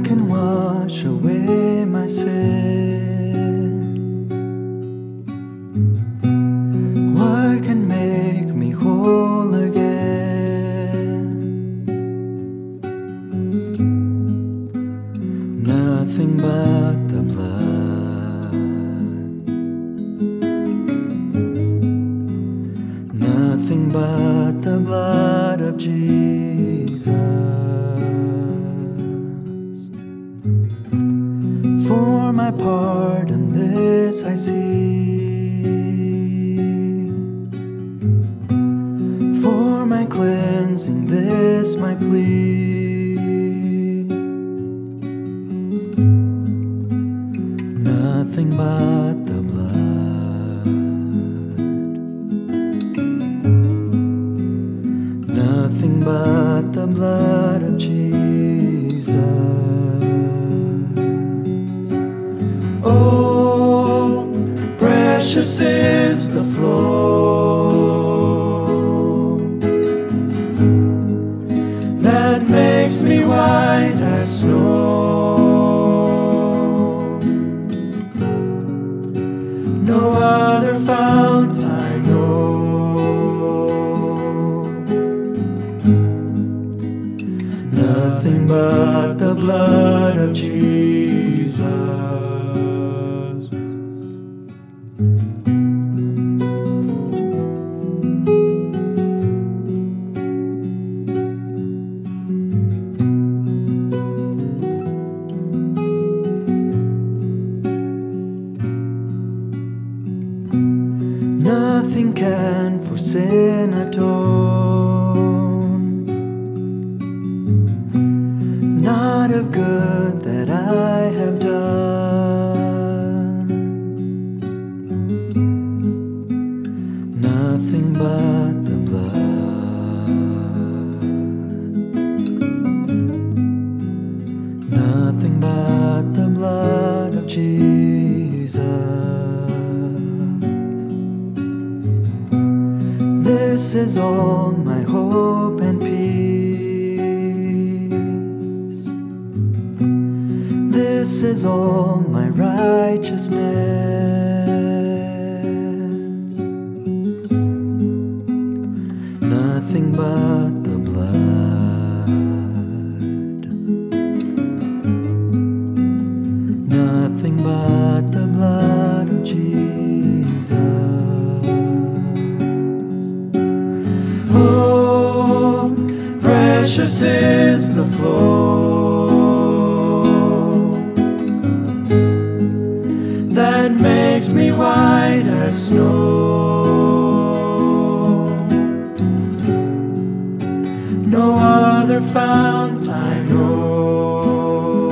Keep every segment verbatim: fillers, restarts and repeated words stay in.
can wash away my sin? What can make me whole again? Nothing but the blood. Nothing but the blood of Jesus. For my part in this I see, for my cleansing this my plea. Nothing but the blood. Nothing but the blood of Jesus. Oh, precious is the flow that makes me white as snow. No other fount I know. Nothing but the blood of Jesus. Nothing can for sin atone, not of good that I have done. Nothing but the blood. Nothing but the blood of Jesus. This is all my hope and peace. This is all my righteousness. Nothing but the blood. Nothing but the blood of Jesus. Oh, precious is the flow that makes me white as snow. No other fount I know.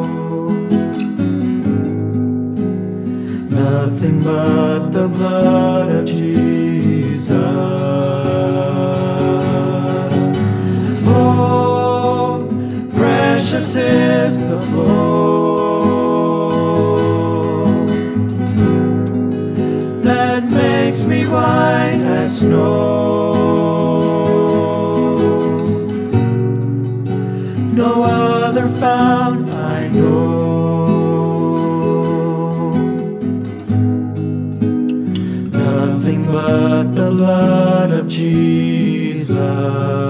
Nothing but the blood of Jesus. Oh, precious is the flow that makes me white as snow. No other fount I know. Nothing but the blood of Jesus.